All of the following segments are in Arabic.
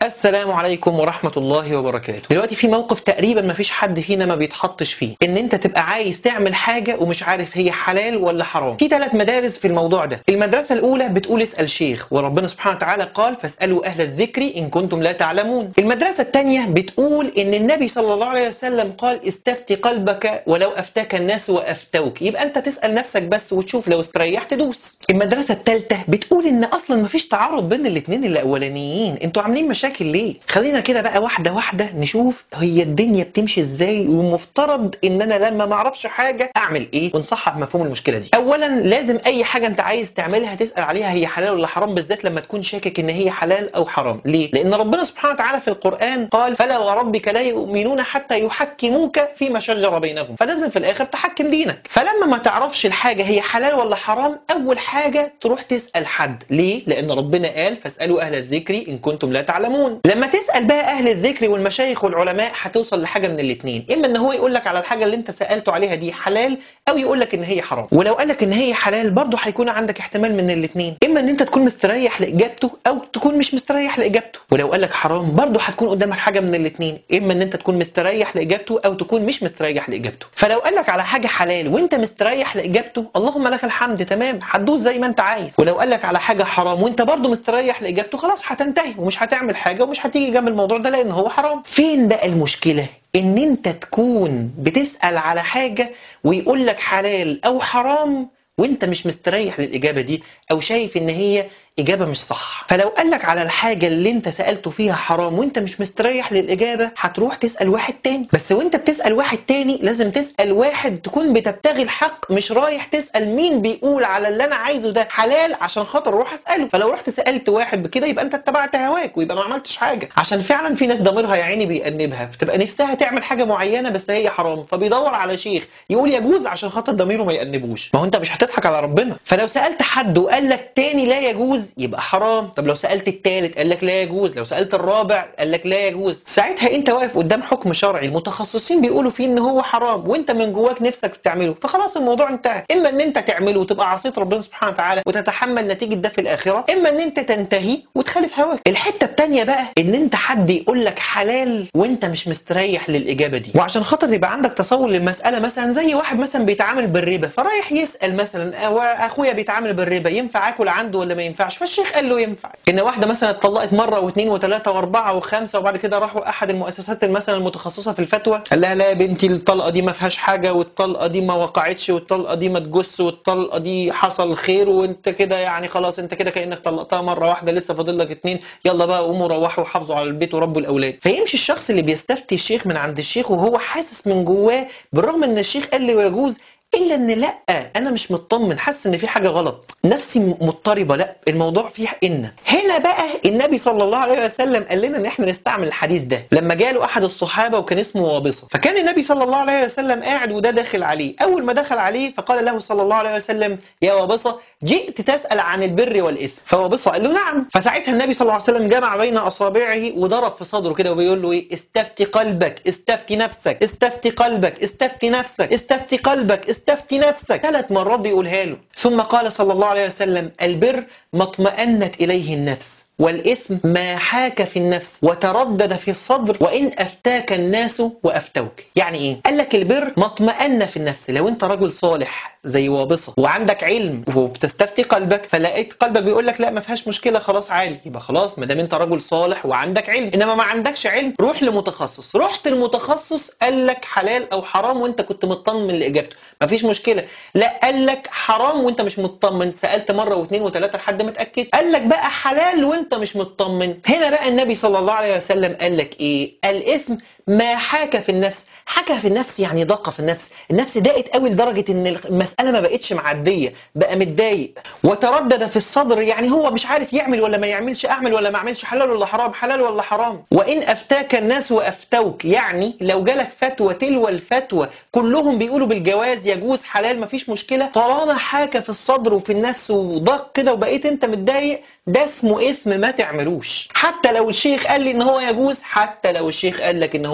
السلام عليكم ورحمة الله وبركاته. دلوقتي في موقف تقريبا ما فيش حد فينا ما بيتحطش فيه، ان انت تبقى عايز تعمل حاجة ومش عارف هي حلال ولا حرام. في 3 مدارس في الموضوع ده. المدرسة الاولى بتقول اسأل شيخ، وربنا سبحانه وتعالى قال فاسألوا اهل الذكر ان كنتم لا تعلمون. المدرسة الثانية بتقول ان النبي صلى الله عليه وسلم قال استفتي قلبك ولو افتاك الناس وافتوك، يبقى انت تسأل نفسك بس وتشوف لو استريحت دوس. المدرسة الثالثة بتقول ان اصلا ما فيش تعارض بين الاثنين الاولانيين، انتوا عاملين مشاكل ليه؟ خلينا كده بقى واحده واحده نشوف هي الدنيا بتمشي ازاي، ومفترض ان انا لما ما اعرفش حاجه اعمل ايه ونصحح مفهوم المشكله دي. اولا لازم اي حاجه انت عايز تعملها تسال عليها هي حلال ولا حرام، بالذات لما تكون شاكك ان هي حلال او حرام. ليه؟ لان ربنا سبحانه وتعالى في القران قال فلا وربك لا يؤمنون حتى يحكموك فيما شجر بينهم، فلازم في الاخر تحكم دينك. فلما ما تعرفش الحاجه هي حلال ولا حرام، اول حاجه تروح تسال حد. ليه؟ لان ربنا قال فاسالوا اهل الذكر ان كنتم لا تعلمون. لما تسأل بقى أهل الذكر والمشايخ والعلماء هتوصل لحاجة من الاثنين، إما إن هو يقول لك على الحاجة اللي أنت سألته عليها دي حلال، أو يقول لك إن هي حرام. ولو قال لك إن هي حلال برضه هيكون عندك احتمال من الاثنين، إما إن أنت تكون مستريح لإجابته أو تكون مش مستريح لإجابته. ولو قال لك حرام برضه هتكون قدامك حاجة من الاثنين، إما إن أنت تكون مستريح لإجابته أو تكون مش مستريح لإجابته. فلو قال لك على حاجة حلال وأنت مستريح لإجابته، اللهم لك الحمد، تمام، هتدوس زي ما أنت عايز. ولو قال لك على حاجة حرام وأنت برضه مستريح لإجابته، خلاص هتنتهي ومش هتعمل حاجة ومش هتيجي جنب الموضوع ده لان هو حرام. فين بقى المشكلة؟ ان انت تكون بتسأل على حاجة ويقول لك حلال او حرام وانت مش مستريح للاجابة دي، او شايف ان هي إجابة مش صح. فلو قال لك على الحاجة اللي انت سألته فيها حرام وانت مش مستريح للإجابة، هتروح تسأل واحد تاني. بس وانت بتسأل واحد تاني لازم تسأل واحد تكون بتبتغي الحق، مش رايح تسأل مين بيقول على اللي انا عايزه ده حلال عشان خاطر اروح اسأله. فلو رحت سألت واحد بكده يبقى انت اتبعت هواك ويبقى ما عملتش حاجة. عشان فعلا في ناس ضميرها يا عيني بيأنبها، فتبقى نفسها تعمل حاجة معينة بس هي حرام، فبيدور على شيخ يقول يجوز عشان خاطر ضميره ما يأنبوش. ما هو انت مش هتضحك على ربنا. فلو سألت حد وقال لك تاني لا يجوز يبقى حرام. طب لو سألت الثالث قال لك لا يجوز، لو سألت الرابع قال لك لا يجوز، ساعتها انت واقف قدام حكم شرعي المتخصصين بيقولوا فيه ان هو حرام وانت من جواك نفسك تعمله، فخلاص الموضوع انتهى. اما ان انت تعمله وتبقى عصيت ربنا سبحانه وتعالى وتتحمل نتيجة ده في الآخرة، اما ان انت تنتهي وتخالف هواك. الحتة الثانية بقى ان انت حد يقول لك حلال وانت مش مستريح للإجابة دي. وعشان خاطر يبقى عندك تصور للمسألة، مثلا زي واحد مثلا بيتعامل بالربا فرايح يسأل مثلا اخويا بيتعامل بالربا ينفع اكل عنده ولا ما ينفعش، فالشيخ قال له ينفع. ان واحده مثلا اتطلقت مره واثنين وثلاثه واربعه وخمسه، وبعد كده راحوا احد المؤسسات مثلا المتخصصه في الفتوى قال لها لا يا بنتي الطلقه دي ما فيهاش حاجه، والطلقه دي ما وقعتش، والطلقه دي ما تجس، والطلقه دي حصل خير، وانت كده يعني خلاص انت كده كانك طلقتها مره واحده لسه فاضل لك 2، يلا بقى قوموا روحوا وحافظوا على البيت وربوا الاولاد. فيمشي الشخص اللي بيستفتي الشيخ من عند الشيخ وهو حاسس من جواه بالرغم ان الشيخ قال له يجوز، الا ان لا انا مش مطمن، حاسس ان في حاجه غلط، نفسي مضطربه، لا الموضوع فيه ان. هنا بقى النبي صلى الله عليه وسلم قال لنا ان احنا نستعمل الحديث ده. لما جاله احد الصحابه وكان اسمه وابصه، فكان النبي صلى الله عليه وسلم قاعد وده داخل عليه. اول ما دخل عليه فقال له صلى الله عليه وسلم يا وابصه جئت تسال عن البر والاثم؟ فوابصه قال له نعم. فساعتها النبي صلى الله عليه وسلم جمع بين اصابعه وضرب في صدره كده وبيقول له ايه؟ استفتي قلبك، استفتي نفسك، استفتي قلبك، استفتي نفسك، استفتي قلبك، استفتي نفسك. 3 مرات بيقولها له. ثم قال صلى الله عليه وسلم البر ما اطمأنت إليه النفس، والإثم ما حاك في النفس وتردد في الصدر وإن أفتاك الناس وأفتوك. يعني إيه؟ قال لك البر ما اطمأن في النفس. لو أنت رجل صالح زي وابصة وعندك علم وبتستفتي قلبك فلقيت قلبك بيقول لك لا ما فيهاش مشكلة خلاص عادي، يبقى خلاص ما دام أنت رجل صالح وعندك علم. إنما ما عندكش علم روح لمتخصص، رحت المتخصص قال لك حلال أو حرام وأنت كنت مطمن لإجابته، ما فيش مشكلة. لا قال لك حرام وأنت مش مطمن، سألت مرة واثنين وثلاثة لحد ما اتأكد، قال لك بقى حلال وأنت مش مطمن. هنا بقى النبي صلى الله عليه وسلم قال لك ايه؟ الإثم ما حاك في النفس. حكى في النفس يعني ضاق في النفس، النفس ضاقت قوي لدرجة ان المسألة ما بقتش معدية، بقى متضايق. وتردد في الصدر يعني هو مش عارف يعمل ولا ما يعملش، اعمل ولا ما اعملش، حلال ولا حرام، حلال ولا حرام. وإن أفتاك الناس وأفتوك، يعني لو جالك فتوى تلو الفتوى كلهم بيقولوا بالجواز يجوز حلال ما فيش مشكلة، طالما حاك في الصدر وفي النفس وضاق كده وبقيت انت متضايق، ده اسمه إثم ما تعملوش. حتى لو الشيخ قال لي ان هو يجوز، حتى لو الشيخ قال لك ان هو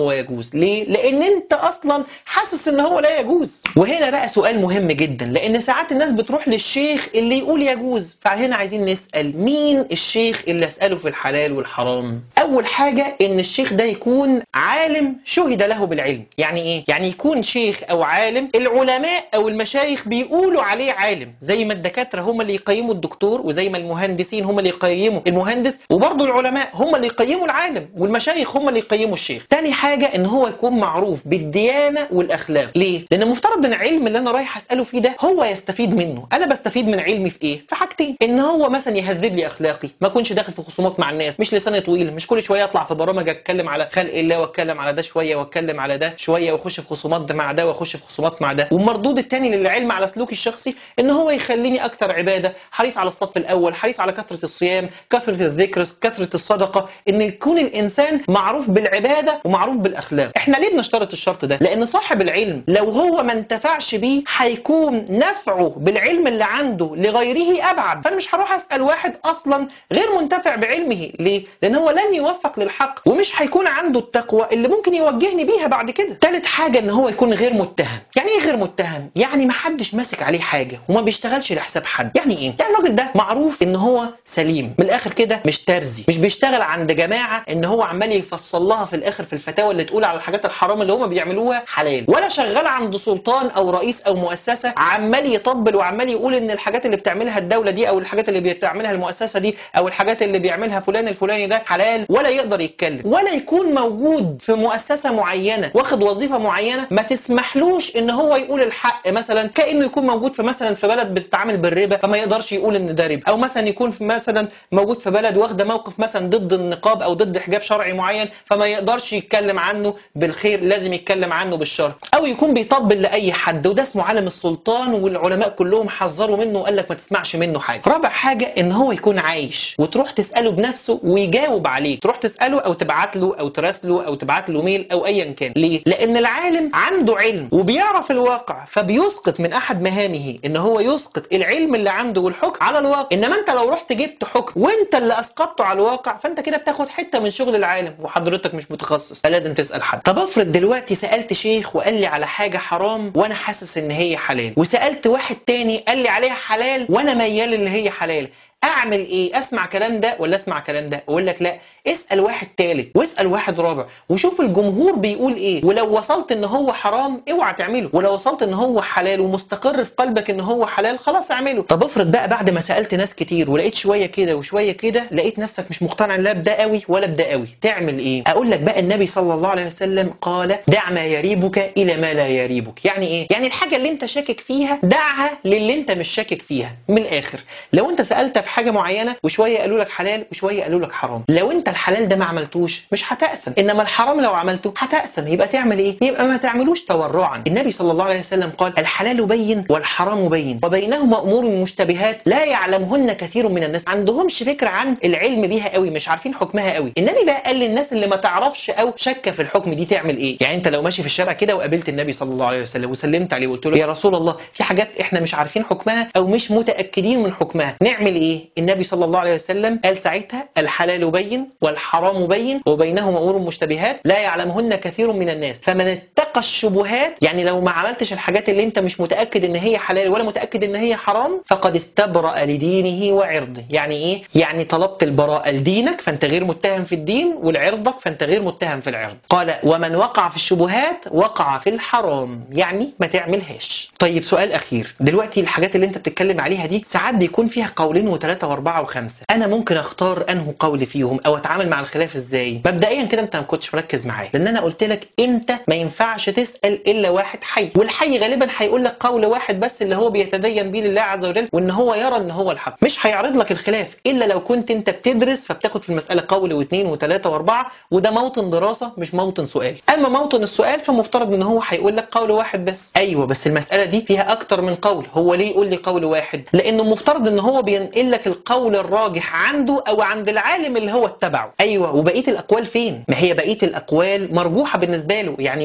هو يجوز. ليه؟ لان انت اصلا حاسس ان هو لا يجوز. وهنا بقى سؤال مهم جدا، لان ساعات الناس بتروح للشيخ اللي يقول يجوز. فهنا عايزين نسأل مين الشيخ اللي اسأله في الحلال والحرام؟ اول حاجة ان الشيخ ده يكون عالم شهد له بالعلم. يعني ايه؟ يعني يكون شيخ او عالم العلماء او المشايخ بيقولوا عليه عالم، زي ما الدكاترة هم اللي يقيموا الدكتور، وزي ما المهندسين هم اللي يقيموا المهندس، وبرضه العلماء هم اللي يقيموا العالم، والمشايخ هم اللي يقيموا الشيخ. تاني حاجة ان هو يكون معروف بالديانة والاخلاق. ليه؟ لان المفترض ان العلم اللي انا رايح اساله فيه ده هو يستفيد منه. انا بستفيد من علمي في ايه؟ في حاجتين، ان هو مثلا يهذب لي اخلاقي، ما اكونش داخل في خصومات مع الناس، مش لساني طويل، مش كل شويه اطلع في برامج اتكلم على خلق الله واتكلم على ده شويه واتكلم على ده شويه واخش في خصومات ده مع ده واخش في خصومات مع ده. والمردود الثاني للعلم على سلوكي الشخصي ان هو يخليني اكثر عباده، حريص على الصف الاول، حريص على كثره الصيام، كثره الذكر، كثره الصدقه، ان يكون الانسان معروف بالعباده ومعروف بالاخلاق. احنا ليه بنشترط الشرط ده؟ لان صاحب العلم لو هو ما انتفعش بيه هيكون نفعه بالعلم اللي عنده لغيره ابعد. فانا مش هروح اسال واحد اصلا غير منتفع بعلمه. ليه؟ لان هو لن يوفق للحق، ومش هيكون عنده التقوى اللي ممكن يوجهني بيها بعد كده. ثالث حاجه ان هو يكون غير متهم. يعني ايه غير متهم؟ يعني ما حدش ماسك عليه حاجه وما بيشتغلش لحساب حد. يعني ايه؟ يعني الراجل ده معروف ان هو سليم من الاخر كده، مش ترزي، مش بيشتغل عند جماعه ان هو عمال يفصل لها في الاخر في الفتاوى اللي تقول على الحاجات الحرام اللي هم بيعملوها حلال، ولا شغال عند سلطان او رئيس او مؤسسه عمال يطبل وعمال يقول ان الحاجات اللي بتعملها الدوله دي او الحاجات اللي بتعملها المؤسسه دي او الحاجات اللي بيعملها فلان الفلاني ده حلال، ولا يقدر يتكلم، ولا يكون موجود في مؤسسه معينه واخد وظيفه معينه ما تسمحلوش ان هو يقول الحق. مثلا كانه يكون موجود في مثلا في بلد بتتعامل بالربا فما يقدرش يقول ان ده ربا، او مثلا يكون في مثلا موجود في بلد واخده موقف مثلا ضد النقاب او ضد حجاب شرعي معين فما يقدرش يتكلم عنه بالخير، لازم يتكلم عنه بالشر، او يكون بيطبل لاي حد وده اسمه عالم السلطان والعلماء كلهم حذروا منه وقال لك ما تسمعش منه حاجه. رابع حاجه ان هو يكون عايش وتروح تساله بنفسه ويجاوب عليك، تروح تساله او تبعت له او تراسله او تبعت له ميل او ايا كان. ليه؟ لان العالم عنده علم وبيعرف الواقع، فبيسقط من احد مهامه ان هو يسقط العلم اللي عنده والحكم على الواقع. انما انت لو رحت جبت حكم وانت اللي اسقطته على الواقع فانت كده بتاخد حته من شغل العالم وحضرتك مش متخصص، فلازم تسال حد. طب افرض دلوقتي سالت شيخ وقال لي على حاجه حرام وانا حاسس ان هي حلال، وسالت واحد تاني قال لي عليها حلال وانا ميال ان هي حلال، اعمل ايه؟ اسمع كلام ده ولا اسمع كلام ده؟ اقول لك لا، اسال واحد ثالث واسال واحد رابع وشوف الجمهور بيقول ايه، ولو وصلت ان هو حرام اوعى تعمله، ولو وصلت ان هو حلال ومستقر في قلبك ان هو حلال خلاص اعمله. طب افرض بقى بعد ما سالت ناس كتير ولقيت شويه كده وشويه كده لقيت نفسك مش مقتنع لا بده قوي ولا بده قوي، تعمل ايه؟ اقول لك بقى النبي صلى الله عليه وسلم قال دع ما يريبك الى ما لا يريبك. يعني ايه؟ يعني الحاجه اللي انت شاكك فيها دعها للي انت مش شاكك فيها. من الاخر لو انت سالت في حاجه معينه وشويه قالوا لك حلال وشويه قالوا لك حرام، لو انت الحلال ده ما عملتوش مش هتأثم، انما الحرام لو عملته هتأثم. يبقى تعمل ايه؟ يبقى ما تعملوش تورعا. النبي صلى الله عليه وسلم قال الحلال بين والحرام بين وبينهما امور مشتبهات لا يعلمهن كثير من الناس. عندهمش فكره عن العلم بيها قوي، مش عارفين حكمها قوي. النبي بقى قال للناس اللي ما تعرفش او شك في الحكم دي تعمل ايه؟ يعني انت لو ماشي في الشارع كده وقابلت النبي صلى الله عليه وسلم وسلمت عليه وقلت له يا رسول الله في حاجات احنا مش عارفين حكمها او مش متاكدين من حكمها، نعمل ايه؟ النبي صلى الله عليه وسلم قال ساعتها الحلال بين والحرام بين وبينهما امور مشتبهات لا يعلمهن كثير من الناس فمن اتقى الشبهات، يعني لو ما عملتش الحاجات اللي انت مش متاكد ان هي حلال ولا متاكد ان هي حرام فقد استبرأ لدينه وعرضه. يعني ايه؟ يعني طلبت البراءه لدينك فانت غير متهم في الدين، ولعرضك فانت غير متهم في العرض. قال ومن وقع في الشبهات وقع في الحرام، يعني ما تعملهاش. طيب سؤال اخير، دلوقتي الحاجات اللي انت بتتكلم عليها دي ساعات بيكون فيها قولين وثلاثه واربعه وخمسه، انا ممكن اختار انه قول فيهم او اتعامل مع الخلاف ازاي؟ مبدئيا كده انت ما كنتش مركز معايا، لان انا قلت لك انت ما ينفعش تسال الا واحد حي، والحي غالبا هيقول لك قول واحد بس اللي هو بيتدين بيه لله عز وجل وان هو يرى ان هو الحق، مش هيعرض لك الخلاف الا لو كنت انت بتدرس فبتاخد في المساله قول واثنين وثلاثه واربعه، وده موطن دراسه مش موطن سؤال. اما موطن السؤال فمفترض ان هو هيقول لك قول واحد بس. ايوه بس المساله دي فيها اكتر من قول، هو ليه يقول لي قول واحد؟ لانه مفترض ان هو بينقل لك القول الراجح عنده او عند العالم اللي هو اتبعه. ايوه وبقيه الاقوال فين؟ ما هي بقيه الاقوال مرجوحه بالنسبه له، يعني مش صحيحه.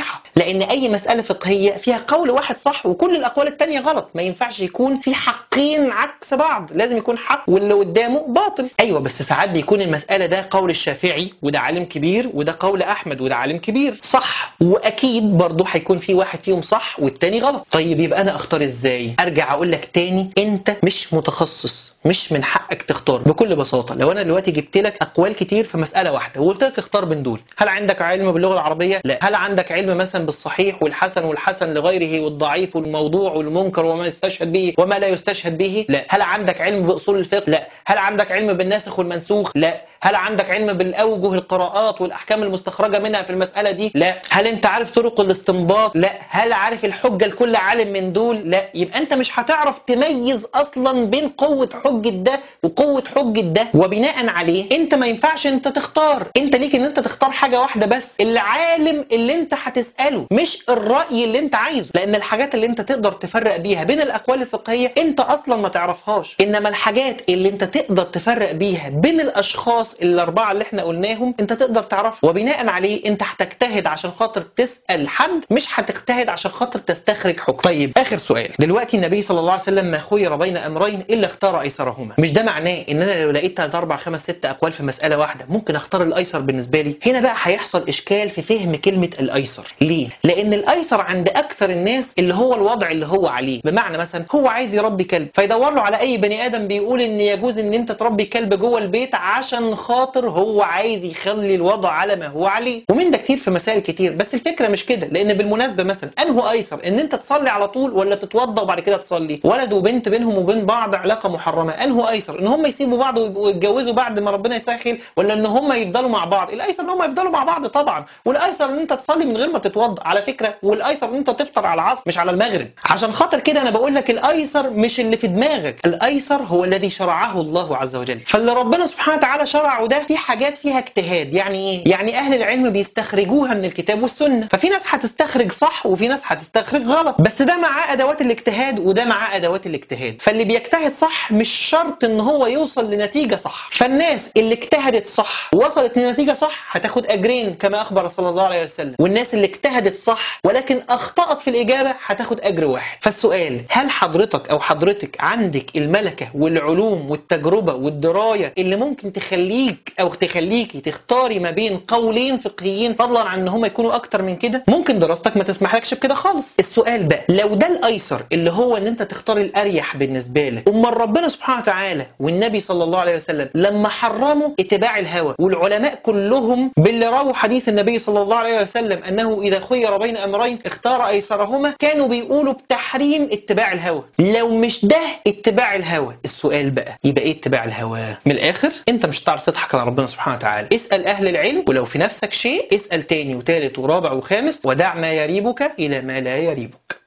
صحيحه، لان اي مساله فقهيه فيها قول واحد صح وكل الاقوال الثانيه غلط. ما ينفعش يكون في حقين عكس بعض، لازم يكون حق واللي قدامه باطل. ايوه بس ساعات بيكون المساله ده قول الشافعي وده عالم كبير، وده قول احمد وده عالم كبير صح، واكيد برضه هيكون في واحد فيهم صح والتاني غلط. طيب يبقى انا اختار ازاي؟ ارجع اقول لك تاني، انت مش متخصص، مش من حقك تختار. بكل بساطه لو انا دلوقتي جبت لك اقوال كتير في مساله واحده وقلت لك اختار بين دول، هل عندك علم باللغه العربيه؟ لا. هل عندك علم مثلا بالصحيح والحسن والحسن لغيره والضعيف والموضوع والمنكر وما يستشهد به وما لا يستشهد به؟ لا. هل عندك علم باصول الفقه؟ لا. هل عندك علم بالناسخ والمنسوخ؟ لا. هل عندك علم بالاوجه القراءات والاحكام المستخرجه منها في المساله دي؟ لا. هل انت عارف طرق الاستنباط؟ لا. هل عارف الحجه لكل عالم من دول؟ لا. يبقى انت مش هتعرف تميز اصلا بين قوه حجه ده وقوه حجه ده، وبناء عليه انت ما ينفعش انت تختار. انت ليك ان انت تختار حاجه واحده بس، العالم اللي انت هتساله، مش الراي اللي انت عايزه، لان الحاجات اللي انت تقدر تفرق بيها بين الاقوال الفقهيه انت اصلا ما تعرفهاش، انما الحاجات اللي انت تقدر تفرق بيها بين الاشخاص الاربعه اللي احنا قلناهم انت تقدر تعرفها، وبناء عليه انت هتجتهد عشان خاطر تسال حد، مش هتجتهد عشان خاطر تستخرج حكم. طيب اخر سؤال، دلوقتي النبي صلى الله عليه وسلم ما خير بين امرين الا اختار ايسرهما، مش ده معناه ان انا لو لقيت 3 4 5 6 اقوال في مساله واحده ممكن اختار الايسر بالنسبه لي؟ هنا بقى هيحصل اشكال في فهم كلمه الايسر. ليه؟ لان الايسر عند اكثر الناس اللي هو الوضع اللي هو عليه، بمعنى مثلا هو عايز يربي كلب فيدور له على اي بني ادم بيقول ان يجوز ان انت تربي كلب جوه البيت عشان خاطر هو عايز يخلي الوضع على ما هو عليه، ومن ده كتير في مسائل كتير. بس الفكره مش كده، لان بالمناسبه مثلا انه ايسر ان انت تصلي على طول ولا تتوضى وبعد كده تصلي؟ ولد وبنت بينهم وبين بعض علاقه محرمه، انه ايسر ان هم يسيبوا بعض ويتجوزوا بعد ما ربنا يسهل، ولا ان هم يفضلوا مع بعض؟ الايسر ان هم يفضلوا مع بعض طبعا، والايسر ان انت تصلي من غير ما تتوضى على فكره، والايسر ان انت تفطر على العصر مش على المغرب. عشان خاطر كده انا بقول لك الايسر مش اللي في دماغك، الايسر هو الذي شرعه الله عز وجل. فاللي ربنا سبحانه وتعالى شرعه ده في حاجات فيها اجتهاد. يعني ايه؟ يعني اهل العلم بيستخرجوها من الكتاب والسنه، ففي ناس هتستخرج صح وفي ناس هتستخرج غلط، بس ده معاه ادوات الاجتهاد وده معاه ادوات الاجتهاد. فاللي بيجتهد صح مش شرط ان هو يوصل لنتيجه صح. فالناس اللي اجتهدت صح ووصلت لنتيجه صح هتاخد اجرين كما اخبر صلى الله عليه وسلم، والناس اللي اجتهدت صح ولكن اخطأت في الاجابه هتاخد اجر واحد. فالسؤال، هل حضرتك او حضرتك عندك الملكه والعلوم والتجربه والدرايه اللي ممكن تخليك او تخليكي تختاري ما بين قولين فقهيين، فضلا عن ان هم يكونوا اكتر من كده؟ ممكن دراستك ما تسمحلكش بكده خالص. السؤال بقى، لو ده الايسر اللي هو ان انت تختار الاريح بالنسبه لك، امال ربنا سبحانه وتعالى والنبي صلى الله عليه وسلم لما حرموا اتباع الهوى، والعلماء كلهم باللي راوا حديث النبي صلى الله عليه وسلم انه اذا خير بين امرين اختار ايسرهما، كانوا بيقولوا بتحريم اتباع الهوى. لو مش ده اتباع الهوى، السؤال بقى يبقى ايه اتباع الهوى؟ من الاخر انت مش هتعرف تضحك على ربنا سبحانه وتعالى. اسال اهل العلم، ولو في نفسك شيء اسال تاني وتالت ورابع وخامس، ودع ما يريبك الى ما لا يريبك.